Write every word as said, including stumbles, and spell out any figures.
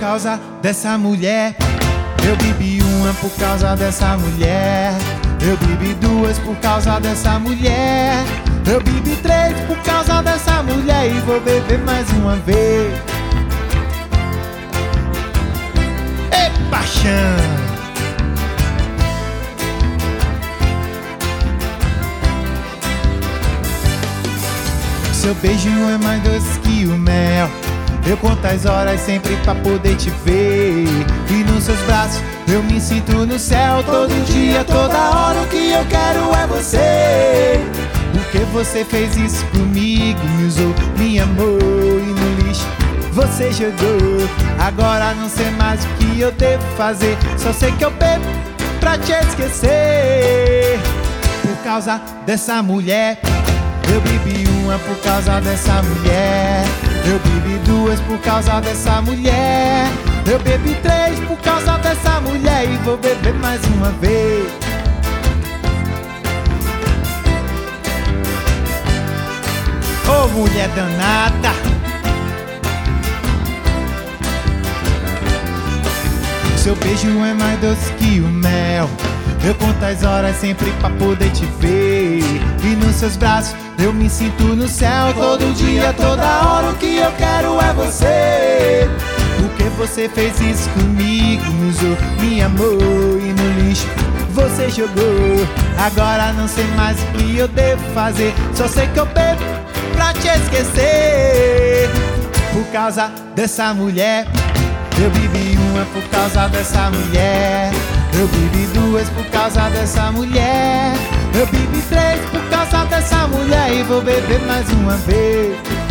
causa dessa mulher. Eu bebi uma por causa dessa mulher. Eu bebi duas por causa dessa mulher. Eu bebi três por causa dessa mulher e vou beber mais uma vez. Ei, paixão! Seu beijo é mais doce que o mel. Eu conto as horas sempre pra poder te ver. E nos seus braços eu me sinto no céu. Todo dia, toda hora, o que eu quero é você. Porque você fez isso comigo, me usou, me amou e no lixo você jogou. Agora não sei mais o que eu devo fazer. Só sei que eu bebo pra te esquecer. Por causa dessa mulher. Eu bebi uma por causa dessa mulher. Eu bebi duas por causa dessa mulher. Eu bebi três por causa dessa mulher e vou beber mais uma vez. Ô oh, mulher danada! Seu beijo é mais doce que o mel. Eu conto as horas sempre pra poder te ver. E nos seus braços eu me sinto no céu. Todo dia, toda hora, o que eu quero é você. Porque você fez isso comigo, me usou, me amou e no lixo você jogou. Agora não sei mais o que eu devo fazer. Só sei que eu bebo pra te esquecer. Por causa dessa mulher. Eu bebi uma por causa dessa mulher. Eu bebi duas por causa dessa mulher. Eu bebi três por causa dessa mulher e vou beber mais uma vez.